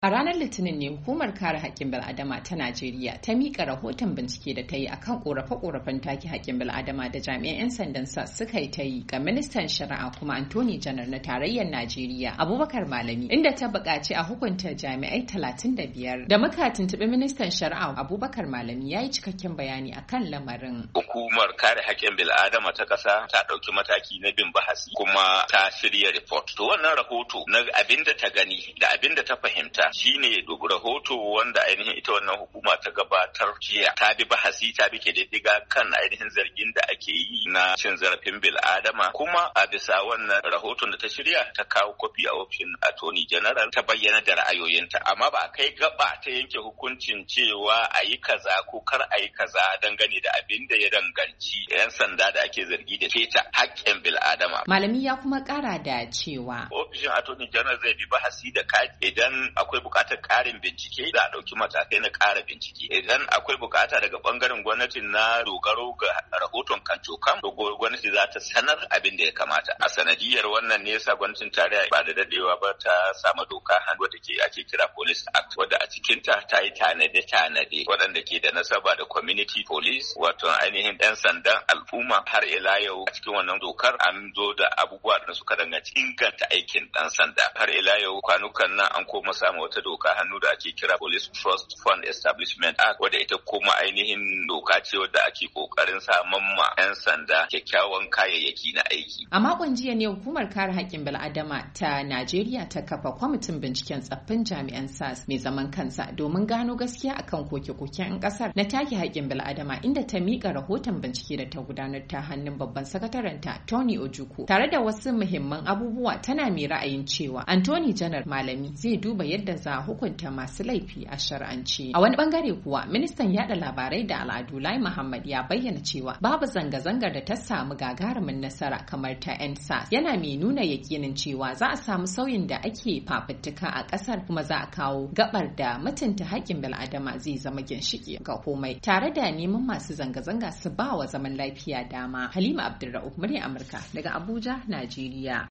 A ranar Litinin ne Hukumar Kare Haƙƙin Bil'adama ta Najeriya ta miƙa rahoton bincike da ta yi akan ƙorafe-ƙorafen take haƙƙin bil'adama da jami'an 'yan sandan suka yi ta yi ga Ministan Shari'a kuma Attorney General na Tarayyar Najeriya Abubakar Malami, inda ta buƙaci a hukunta jami'ai 35. Da muka tuntuɓi Ministan Shari'a Abubakar Malami ya yi cikakken bayani akan lamarin. Hukumar Kare Haƙƙin Bil'adama ta ƙasa ta ɗauki mataki na bin bahasi kuma ta shirya report. To wannan rahoto na abin da ta gani da abin da ta fahimta shine rahoto wanda ainihin ita wannan hukuma ta gabatar jiya, ta bi bahasi, ta bi kididdiga kan ainihin zargin da ake yi na cin zarafin bil'adama, kuma a bisa wannan rahoton da ta shirya ta kawo kofi a ofishin Attorney General, ta bayyana da ra'ayoyinta, amma ba a kai gaba ta yanke hukuncin cewa a yi kaza ko kar a yi kaza dangane da abin da ya danganci 'yan sanda da ake zargi da keta haƙƙin bil'adama. Malami ya kuma ƙara da cewa ofishin Attorney General zai bi bahasi da idan akwai buƙatar ƙarin bincike za a ɗauki matakai na ƙara bincike. Idan akwai buƙata daga ɓangaren gwamnati na dogaro ga rahoton kancokam, to gwamnati za ta sanar abin da ya kamata. A sanadiyar wannan ne yasa gwamnatin tarayya ba da daɗewa ba ta sama doka hannu wadda ake kira Police Act, wadda a cikinta ta yi tanade-tanade waɗanda ke da nasaba da community police, wato ainihin 'yan sandan al'umma. Har ila yau a cikin wannan dokar an zo da abubuwa da suka danganci inganta aikin ɗan sanda. Har ila yau kwanukan nan an koma samu wata doka hannu da ake kira Police Trust Fund Establishment Act, wadda ita kuma ainihin doka ce wadda ake kokarin samun ma 'yan sanda kyakkyawan kayayyaki na aiki. A makon jiya ne Hukumar Kare Haƙƙin Bil'adama ta Najeriya ta kafa kwamitin binciken tsaffin jami'an SAS mai zaman kansa domin gano gaskiya akan koke-koken 'yan ƙasar na take haƙƙin bil'adama, inda ta miƙa rahoton bincike da ta gudanar ta hannun babban sakatarenta Tony Ojukwu tare da wasu muhimman abubuwa, tana mai ra'ayin cewa Attorney General Malami zai duba yadda za a hukunta masu laifi a shar'anci. A wani bangare kuwa ministan yada labarai da al'adu Lai Muhammad ya bayyana cewa babu zanga-zangar da ta samu gagarumin nasara kamar ta 'yan SAS, yana mai nuna yakinin cewa za a samu sauyin da ake fafutuka a ƙasar, kuma za a kawo gabar da mutunta haƙƙin bil'adama zai zama ginshiki ga komai, tare da neman masu zanga-zanga su ba wa zaman lafiya dama. Halima Abdulra'uf, murya Amurka daga Abuja, Najeriya.